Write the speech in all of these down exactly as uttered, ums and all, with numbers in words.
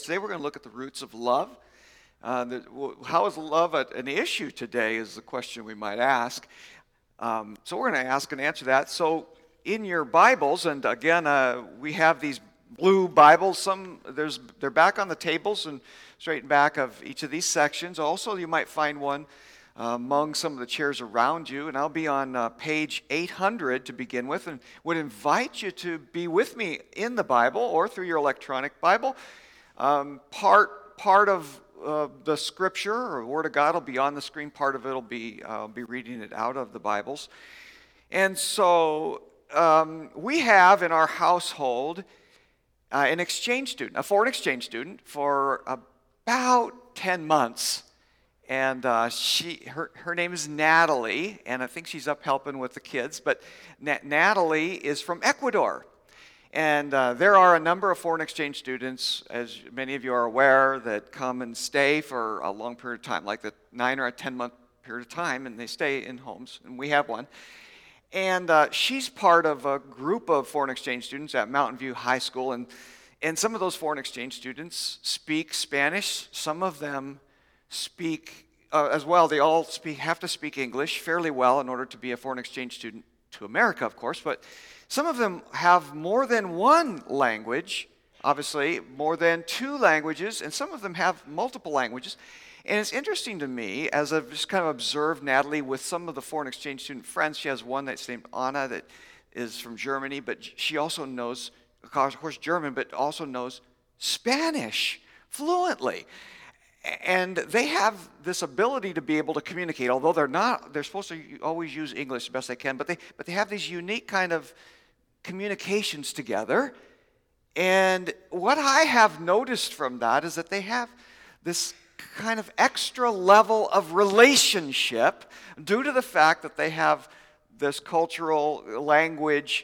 today we're going to look at the roots of love. Uh, the, well, how is love a, an issue today is the question we might ask. Um, so we're going to ask and answer that. So in your Bibles, and again, uh, we have these blue Bibles. Some there's they're back on the tables and straight in back of each of these sections. Also, you might find one uh, among some of the chairs around you, and I'll be on uh, page eight hundred to begin with, and would invite you to be with me in the Bible or through your electronic Bible. Um, part part of uh, the Scripture or Word of God will be on the screen. Part of it will be uh, I'll be reading it out of the Bibles, and so um, we have in our household uh, an exchange student, a foreign exchange student, for about ten months. And uh, she, her, her name is Natalie, and I think she's up helping with the kids. But Na- Natalie is from Ecuador. And uh, there are a number of foreign exchange students, as many of you are aware, that come and stay for a long period of time, like the nine or a ten-month period of time, and they stay in homes, and we have one. And uh, she's part of a group of foreign exchange students at Mountain View High School, and, and some of those foreign exchange students speak Spanish. Some of them speak uh, as well. They all speak, have to speak English fairly well in order to be a foreign exchange student to America, of course, but some of them have more than one language, obviously, more than two languages, and some of them have multiple languages. And it's interesting to me, as I've just kind of observed Natalie with some of the foreign exchange student friends. She has one that's named Anna that is from Germany, but she also knows, of course, German, but also knows Spanish fluently. And they have this ability to be able to communicate, although they're not, they're supposed to always use English the best they can, but they, but they have these unique kind of communications together. And what I have noticed from that is that they have this kind of extra level of relationship due to the fact that they have this cultural language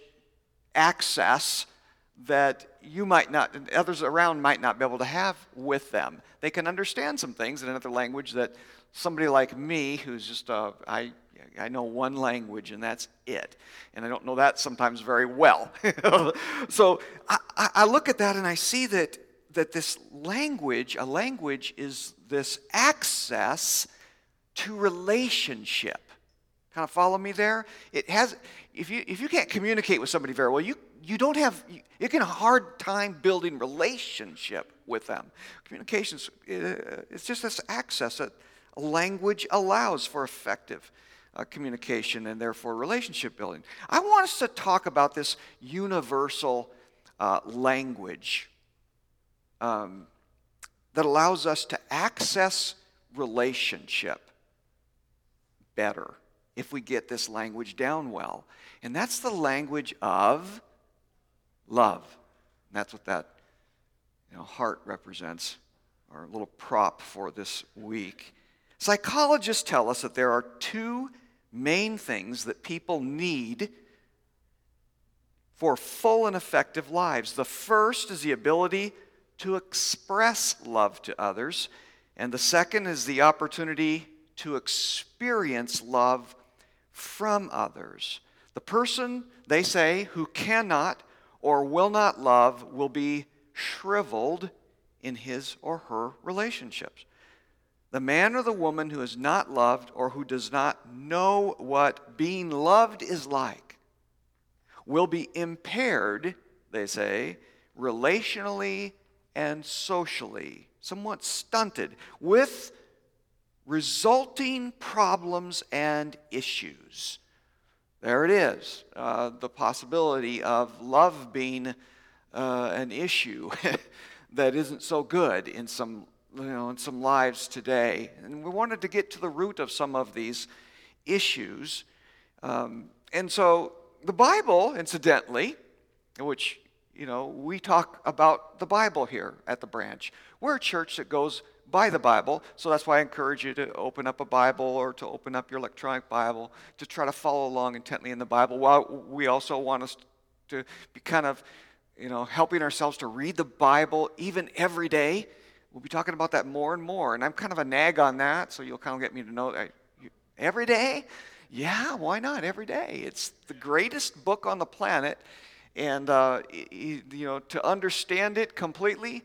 access that you might not, and others around might not be able to have with them. They can understand some things in another language that somebody like me, who's just, uh, I, I know one language and that's it. And I don't know that sometimes very well. So I, I look at that and I see that, that this language, a language is this access to relationship. Kind of follow me there? It has, if you if you can't communicate with somebody very well, you you don't have, you, you get a hard time building relationship with them. Communications, it's just this access that a language allows for effective uh, communication and therefore relationship building. I want us to talk about this universal uh, language um, that allows us to access relationship better if we get this language down well. And that's the language of love. And that's what that you know, heart represents, our little prop for this week. Psychologists tell us that there are two main things that people need for full and effective lives. The first is the ability to express love to others, and the second is the opportunity to experience love from others. The person, they say, who cannot or will not love will be shriveled in his or her relationships. The man or the woman who is not loved or who does not know what being loved is like will be impaired, they say, relationally and socially, somewhat stunted, with resulting problems and issues. There it is, uh, the possibility of love being uh, an issue that isn't so good in some, you know, in some lives today. And we wanted to get to the root of some of these issues. Um, and so the Bible, incidentally, which, you know, we talk about the Bible here at the branch. We're a church that goes by the Bible, so that's why I encourage you to open up a Bible or to open up your electronic Bible to try to follow along intently in the Bible. While we also want us to be kind of, you know, helping ourselves to read the Bible even every day. We'll be talking about that more and more, and I'm kind of a nag on that, so you'll kind of get me to know that every day. Yeah, why not every day? It's the greatest book on the planet, and uh, you know, to understand it completely,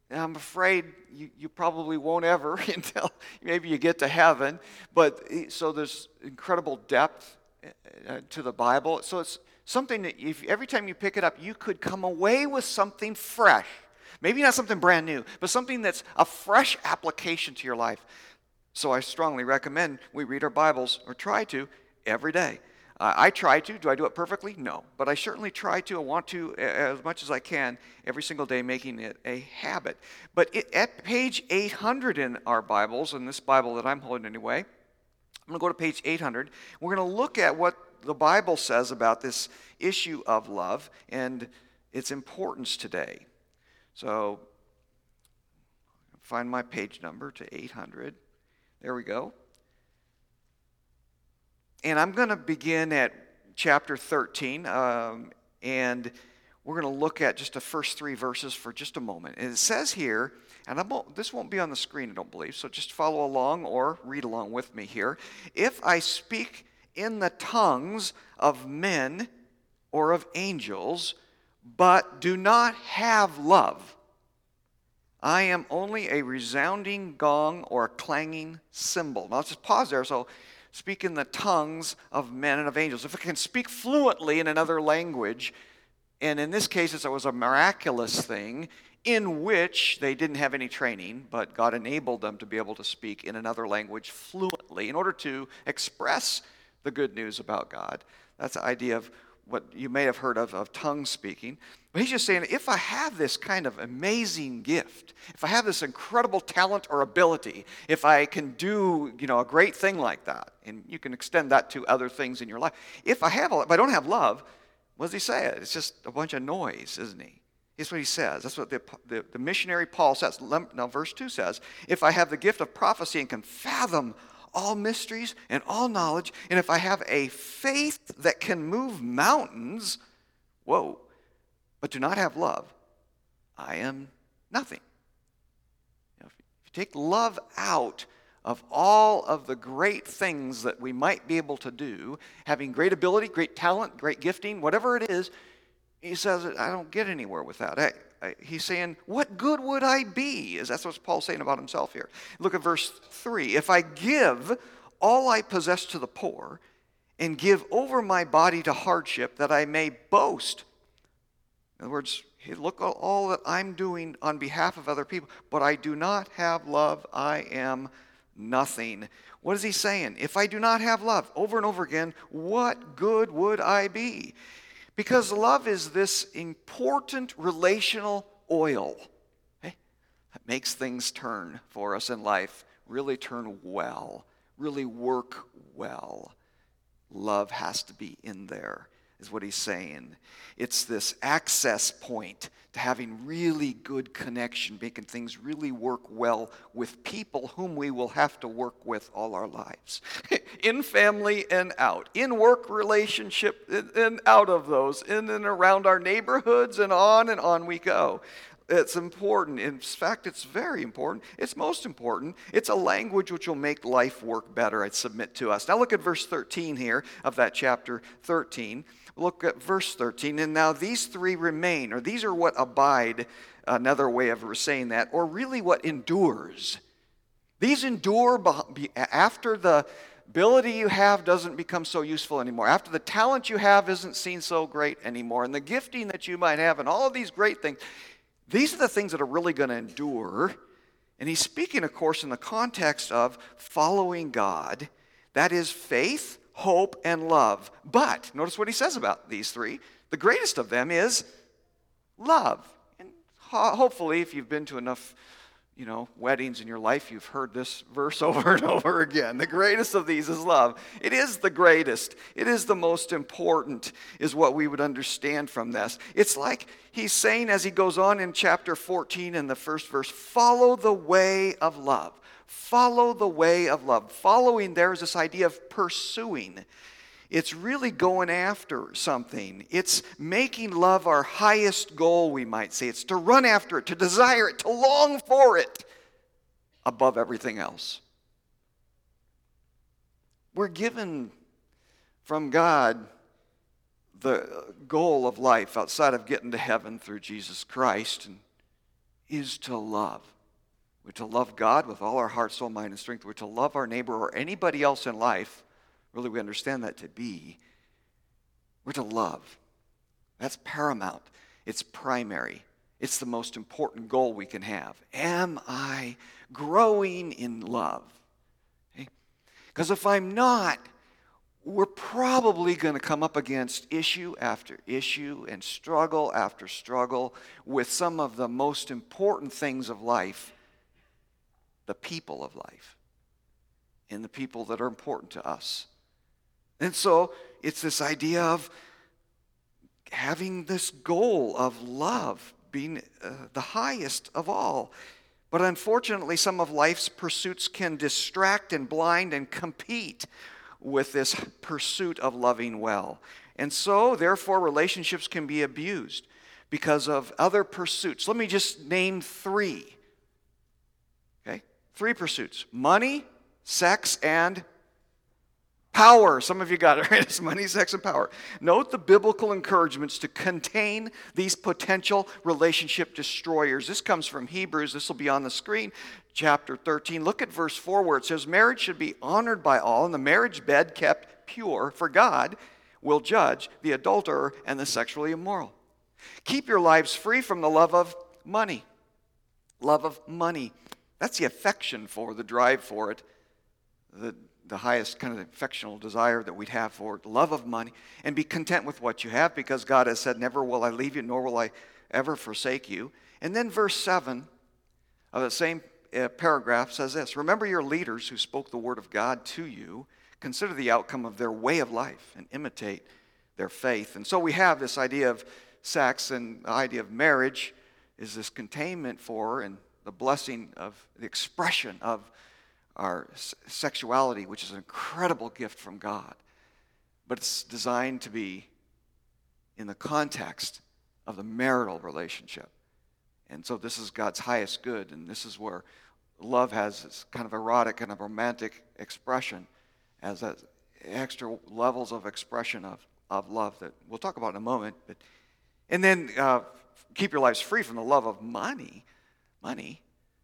I'm afraid you, you probably won't ever until maybe you get to heaven. But so there's incredible depth uh, to the Bible. So it's something that if, every time you pick it up, you could come away with something fresh. Maybe not something brand new, but something that's a fresh application to your life. So I strongly recommend we read our Bibles, or try to, every day. Uh, I try to. Do I do it perfectly? No. But I certainly try to. I want to as much as I can every single day, making it a habit. But it, at page eight hundred in our Bibles, in this Bible that I'm holding anyway, I'm going to go to page eight hundred. We're going to look at what the Bible says about this issue of love and its importance today. So find my page number to eight hundred. There we go. And I'm going to begin at chapter thirteen, um, and we're going to look at just the first three verses for just a moment. And it says here, and I won't, this won't be on the screen, I don't believe, so just follow along or read along with me here. If I speak in the tongues of men or of angels, but do not have love, I am only a resounding gong or a clanging cymbal. Now let's just pause there. So speak in the tongues of men and of angels. If I can speak fluently in another language, and in this case it was a miraculous thing in which they didn't have any training, but God enabled them to be able to speak in another language fluently in order to express the good news about God. That's the idea of what you may have heard of, of tongue speaking. But he's just saying, if I have this kind of amazing gift, if I have this incredible talent or ability, if I can do, you know, a great thing like that, and you can extend that to other things in your life. If I have, if I don't have love, what does he say? It's just a bunch of noise, isn't he? That's what he says. That's what the, the, the missionary Paul says. Now, verse two says, if I have the gift of prophecy and can fathom all mysteries and all knowledge, and if I have a faith that can move mountains, whoa, but do not have love, I am nothing. You know, if you take love out of all of the great things that we might be able to do, having great ability, great talent, great gifting, whatever it is, he says, I don't get anywhere with that. I, I, he's saying, what good would I be? Is That's what Paul's saying about himself here. Look at verse three. If I give all I possess to the poor and give over my body to hardship that I may boast. In other words, hey, look at all that I'm doing on behalf of other people, but I do not have love, I am nothing. What is he saying? If I do not have love, over and over again, what good would I be? Because love is this important relational oil, okay, that makes things turn for us in life, really turn well, really work well. Love has to be in there, is what he's saying. It's this access point to having really good connection, making things really work well with people whom we will have to work with all our lives. In family and out, in work relationship and out of those, in and around our neighborhoods, and on and on we go. It's important. In fact, it's very important. It's most important. It's a language which will make life work better, I'd submit to us. Now look at verse thirteen here of that chapter thirteen. Look at verse thirteen. And now these three remain, or these are what abide, another way of saying that, or really what endures. These endure after the ability you have doesn't become so useful anymore. After the talent you have isn't seen so great anymore. And the gifting that you might have and all of these great things, these are the things that are really going to endure. And he's speaking, of course, in the context of following God. That is faith, hope, and love. But notice what he says about these three. The greatest of them is love. And ho- hopefully, if you've been to enough, you know, weddings in your life, you've heard this verse over and over again. The greatest of these is love. It is the greatest. It is the most important, is what we would understand from this. It's like he's saying as he goes on in chapter fourteen in the first verse, follow the way of love. Follow the way of love. Following there is this idea of pursuing. It's really going after something. It's making love our highest goal, we might say. It's to run after it, to desire it, to long for it above everything else. We're given from God the goal of life outside of getting to heaven through Jesus Christ. And is to love. We're to love God with all our heart, soul, mind, and strength. We're to love our neighbor or anybody else in life. Really, we understand that to be. We're to love. That's paramount. It's primary. It's the most important goal we can have. Am I growing in love? Because if I'm not, we're probably going to come up against issue after issue and struggle after struggle with some of the most important things of life, the people of life, and the people that are important to us. And so it's this idea of having this goal of love being uh, the highest of all. But unfortunately, some of life's pursuits can distract and blind and compete with this pursuit of loving well. And so, therefore, relationships can be abused because of other pursuits. Let me just name three. Okay? Three pursuits. Money, sex, and power. Some of you got it, right? It's money, sex, and power. Note the biblical encouragements to contain these potential relationship destroyers. This comes from Hebrews. This will be on the screen. Chapter thirteen. Look at verse four where it says, marriage should be honored by all, and the marriage bed kept pure, for God will judge the adulterer and the sexually immoral. Keep your lives free from the love of money. Love of money. That's the affection for, the drive for it, the the highest kind of affectional desire that we'd have for it, love of money, and be content with what you have, because God has said, never will I leave you, nor will I ever forsake you. And then verse seven of the same uh, paragraph says this, remember your leaders who spoke the word of God to you, consider the outcome of their way of life, and imitate their faith. And so we have this idea of sex, and the idea of marriage is this containment for and the blessing of the expression of our sexuality, which is an incredible gift from God. But it's designed to be in the context of the marital relationship. And so this is God's highest good, and this is where love has this kind of erotic and a romantic expression as a, extra levels of expression of, of love that we'll talk about in a moment. But, and then uh, keep your lives free from the love of money. Money.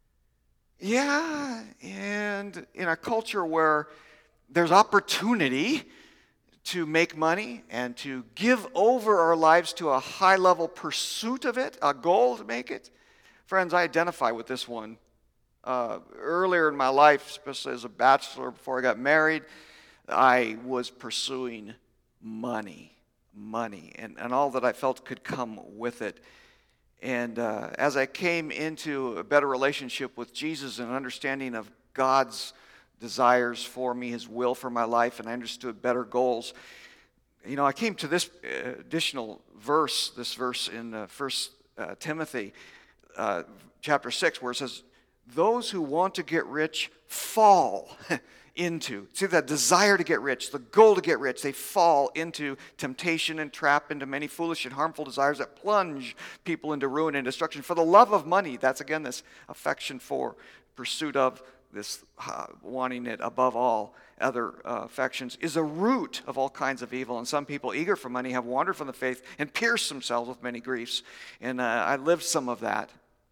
Yeah, and in a culture where there's opportunity to make money and to give over our lives to a high-level pursuit of it, a goal to make it, friends, I identify with this one. Uh, earlier in my life, especially as a bachelor before I got married, I was pursuing money, money, and, and all that I felt could come with it. And uh, as I came into a better relationship with Jesus and understanding of God's desires for me, His will for my life, and I understood better goals, you know, I came to this additional verse, this verse in uh, First uh, Timothy uh, chapter six, where it says, those who want to get rich fall into, see that desire to get rich, the goal to get rich, they fall into temptation and trap into many foolish and harmful desires that plunge people into ruin and destruction. For the love of money, that's again this affection for, pursuit of, this uh, wanting it above all other uh, affections, is a root of all kinds of evil. And some people eager for money have wandered from the faith and pierced themselves with many griefs. And uh, I lived some of that.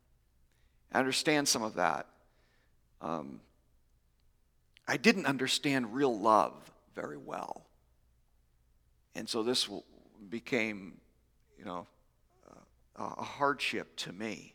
I understand some of that. Um, I didn't understand real love very well. And so this became, you know, a hardship to me.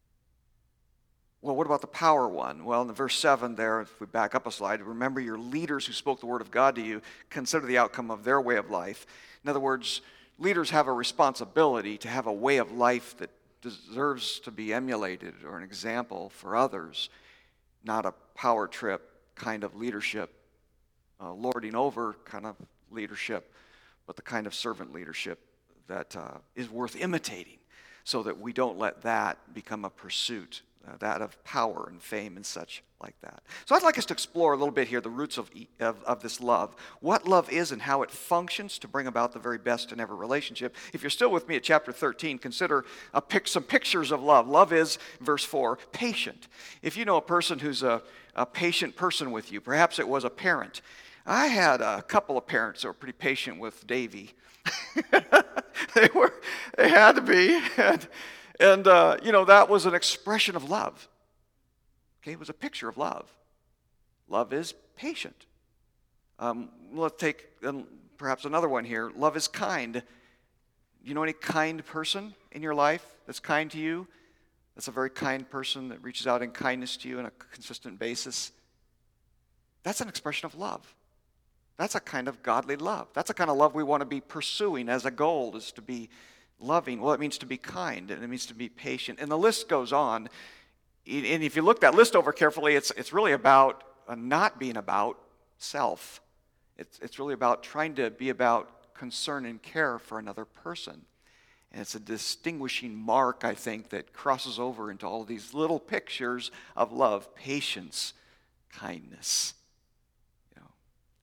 Well, what about the power one? Well, in the verse seven there, if we back up a slide, remember your leaders who spoke the word of God to you, consider the outcome of their way of life. In other words, leaders have a responsibility to have a way of life that deserves to be emulated or an example for others, not a power trip kind of leadership, uh, lording over kind of leadership, but the kind of servant leadership that uh, is worth imitating, so that we don't let that become a pursuit, uh, that of power and fame and such like that. So I'd like us to explore a little bit here the roots of, of, of this love, what love is and how it functions to bring about the very best in every relationship. If you're still with me at chapter thirteen, consider a pic, some pictures of love. Love is, verse four, patient. If you know a person who's a, a patient person with you, perhaps it was a parent. I had a couple of parents that were pretty patient with Davy. they were, they had to be. And, And, uh, you know, that was an expression of love. Okay, it was a picture of love. Love is patient. Um, let's take um, perhaps another one here. Love is kind. You know any kind person in your life that's kind to you? That's a very kind person that reaches out in kindness to you on a consistent basis. That's an expression of love. That's a kind of godly love. That's a kind of love we want to be pursuing as a goal, is to be loving. Well, it means to be kind, and it means to be patient. And the list goes on. And if you look that list over carefully, it's, it's really about uh, not being about self. It's, it's really about trying to be about concern and care for another person. And it's a distinguishing mark, I think, that crosses over into all of these little pictures of love, patience, kindness. You know.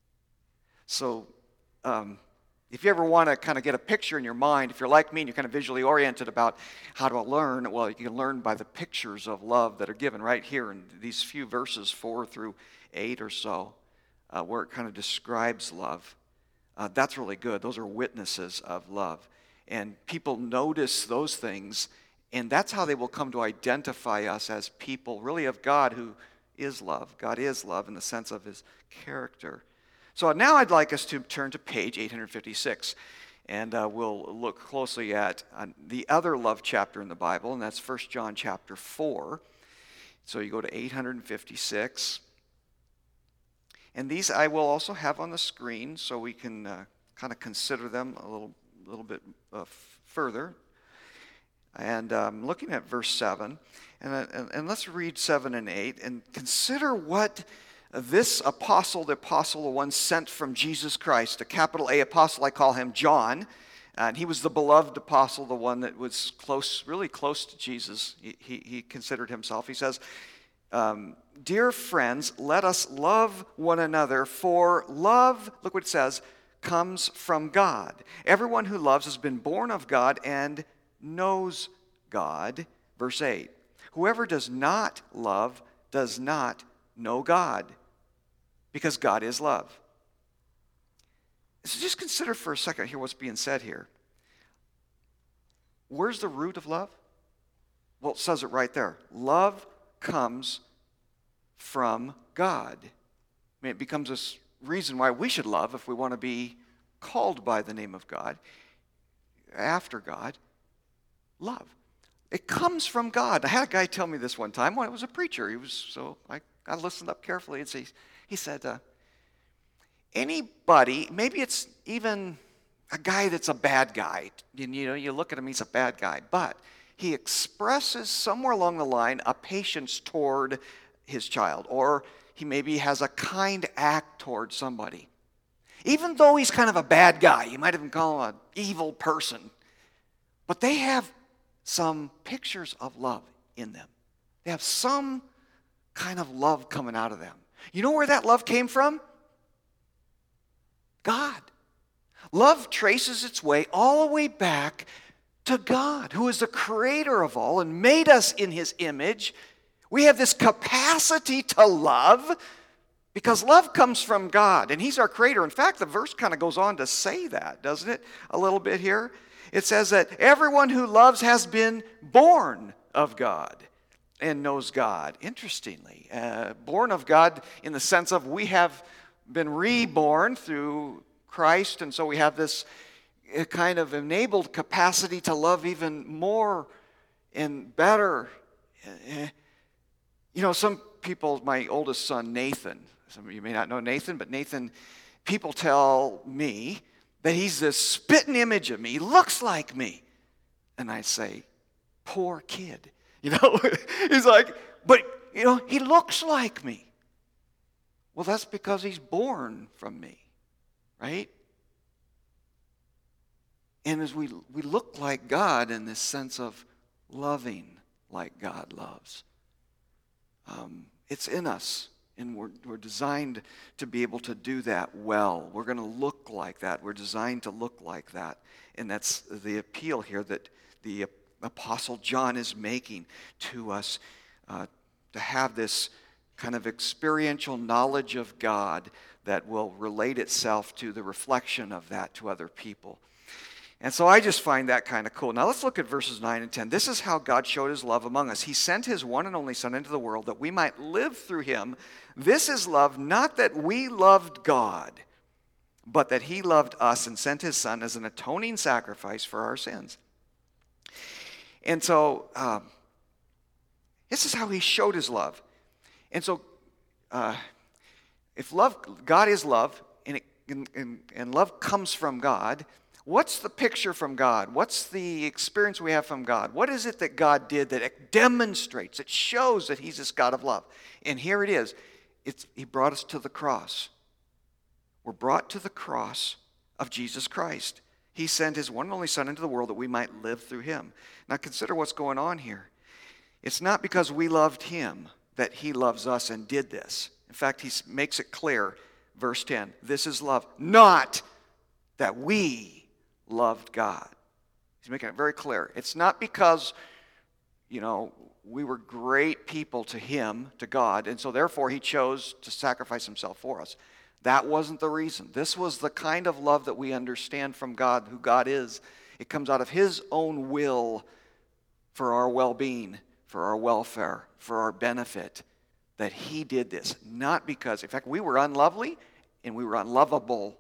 So, um, if you ever want to kind of get a picture in your mind, if you're like me and you're kind of visually oriented about how to learn, well, you can learn by the pictures of love that are given right here in these few verses, four through eight or so, uh, where it kind of describes love. Uh, that's really good. Those are witnesses of love. And people notice those things, and that's how they will come to identify us as people, really, of God, who is love. God is love in the sense of his character. So now I'd like us to turn to page eight fifty-six, and uh, we'll look closely at uh, the other love chapter in the Bible, and that's First John chapter four. So you go to eight fifty-six. And these I will also have on the screen so we can uh, kind of consider them a little, little bit uh, f- further. And um, looking at verse seven, and, uh, and, and let's read seven and eight, and consider what this apostle, the apostle, the one sent from Jesus Christ, a capital A apostle, I call him John, and he was the beloved apostle, the one that was close, really close to Jesus, he, he, he considered himself. He says, um, dear friends, let us love one another, for love, look what it says, comes from God. Everyone who loves has been born of God and knows God. Verse eight, whoever does not love does not know God, because God is love. So just consider for a second here what's being said here. Where's the root of love? Well, it says it right there. Love comes from God. I mean, it becomes this reason why we should love if we want to be called by the name of God, after God. Love. It comes from God. I had a guy tell me this one time when I was a preacher. He was so I, I listened up carefully, and see, he said, uh, anybody, maybe it's even a guy that's a bad guy. You, you know, you look at him, he's a bad guy, but he expresses somewhere along the line a patience toward his child, or he maybe has a kind act toward somebody. Even though he's kind of a bad guy, you might even call him an evil person, but they have some pictures of love in them. They have some kind of love coming out of them. You know where that love came from? God. Love traces its way all the way back to God, who is the creator of all and made us in his image. We have this capacity to love because love comes from God, and he's our creator. In fact, the verse kind of goes on to say that, doesn't it? A little bit here. It says that everyone who loves has been born of God and knows God. Interestingly, uh, born of God in the sense of we have been reborn through Christ, and so we have this kind of enabled capacity to love even more and better. You know, some people, my oldest son, Nathan, some of you may not know Nathan, but Nathan, people tell me that he's this spitting image of me. He looks like me. And I say, poor kid. You know, he's like, but, you know, he looks like me. Well, that's because he's born from me, right? And as we, we look like God in this sense of loving like God loves, um, it's in us. And we're, we're designed to be able to do that well. We're going to look like that. We're designed to look like that. And that's the appeal here that the Apostle John is making to us, uh, to have this kind of experiential knowledge of God that will relate itself to the reflection of that to other people. And so I just find that kind of cool. Now let's look at verses nine and ten. This is how God showed his love among us. He sent his one and only Son into the world that we might live through him. This is love, not that we loved God, but that he loved us and sent his Son as an atoning sacrifice for our sins. And so um, this is how he showed his love. And so uh, if love, God is love, and, it, and, and, and love comes from God, what's the picture from God? What's the experience we have from God? What is it that God did that it demonstrates, it shows that he's this God of love? And here it is. It's, he brought us to the cross. We're brought to the cross of Jesus Christ. He sent his one and only Son into the world that we might live through him. Now consider what's going on here. It's not because we loved him that he loves us and did this. In fact, he makes it clear, verse ten, this is love, not that we loved God. He's making it very clear. It's not because, you know, we were great people to him, to God, and so therefore he chose to sacrifice himself for us. That wasn't the reason. This was the kind of love that we understand from God, who God is. It comes out of his own will for our well-being, for our welfare, for our benefit, that he did this. Not because, in fact, we were unlovely and we were unlovable.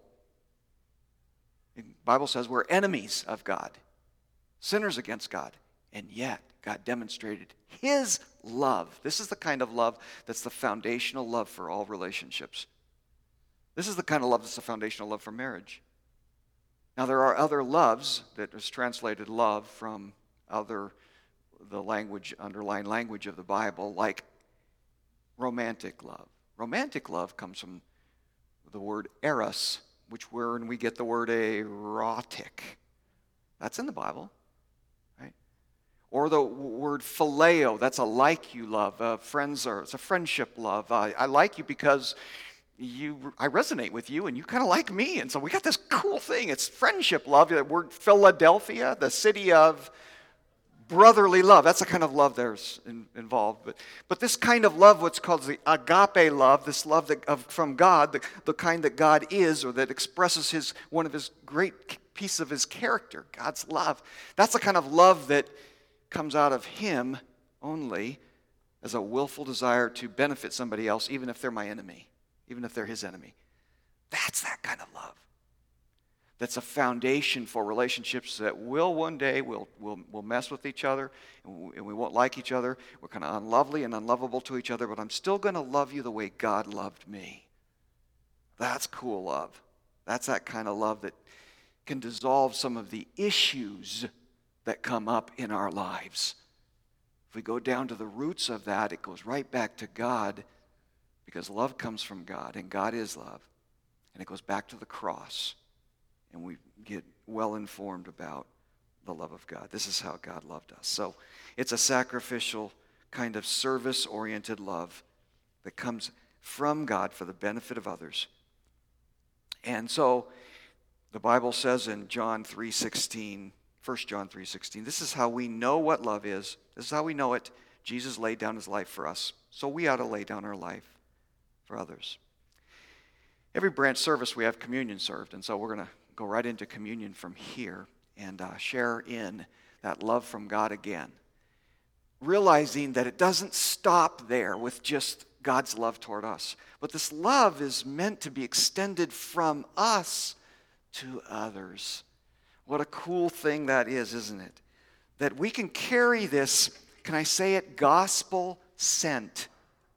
The Bible says we're enemies of God, sinners against God, and yet God demonstrated his love. This is the kind of love that's the foundational love for all relationships. This is the kind of love that's the foundational love for marriage. Now there are other loves that is translated love from other, the language, underlying language of the Bible, like romantic love. Romantic love comes from the word eros, which wherein we get the word erotic. That's in the Bible, right? Or the word phileo, that's a like you love. Uh, friends are, it's a friendship love. Uh, I like you because you, I resonate with you and you kind of like me. And so we got this cool thing. It's friendship love. The word Philadelphia, the city of brotherly love. That's the kind of love there's in, involved. But, but this kind of love, what's called the agape love, this love that, of, from God, the, the kind that God is, or that expresses his one of his great piece of his character, God's love. That's the kind of love that comes out of him only as a willful desire to benefit somebody else, even if they're my enemy, even if they're his enemy. That's that kind of love. That's a foundation for relationships that will one day, will will will mess with each other, and we won't like each other. We're kind of unlovely and unlovable to each other, but I'm still going to love you the way God loved me. That's cool love. That's that kind of love that can dissolve some of the issues that come up in our lives. If we go down to the roots of that, it goes right back to God, because love comes from God, and God is love. And it goes back to the cross. And we get well informed about the love of God. This is how God loved us. So it's a sacrificial kind of service-oriented love that comes from God for the benefit of others. And so the Bible says in John three sixteen, First John three sixteen, this is how we know what love is. This is how we know it. Jesus laid down his life for us. So we ought to lay down our life for others. Every branch service we have communion served, and so we're going to go right into communion from here and uh, share in that love from God again. Realizing that it doesn't stop there with just God's love toward us, but this love is meant to be extended from us to others. What a cool thing that is, isn't it? That we can carry this, can I say it, gospel sent.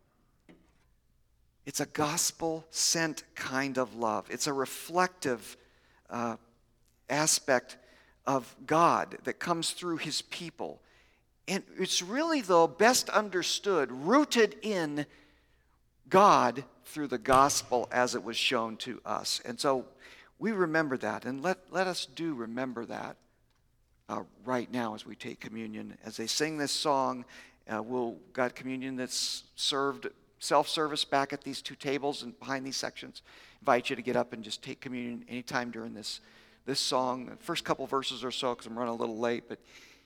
It's a gospel sent kind of love. It's a reflective Uh, aspect of God that comes through his people. And it's really, though, best understood, rooted in God through the gospel as it was shown to us. And so we remember that, and let, let us do remember that uh, right now as we take communion. As they sing this song, uh, we'll got communion that's served self-service back at these two tables and behind these sections. Invite you to get up and just take communion anytime during this this song. The first couple verses or so, because I'm running a little late, but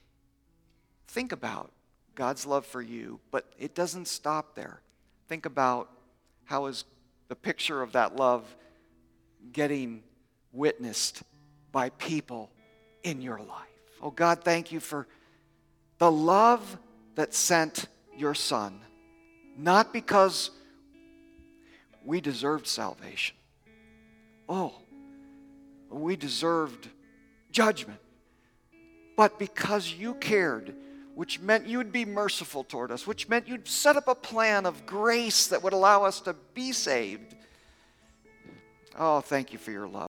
think about God's love for you, but it doesn't stop there. Think about how is the picture of that love getting witnessed by people in your life. Oh God, thank you for the love that sent your Son, not because we deserved salvation. Oh, we deserved judgment. But because you cared, which meant you would be merciful toward us, which meant you'd set up a plan of grace that would allow us to be saved. Oh, thank you for your love.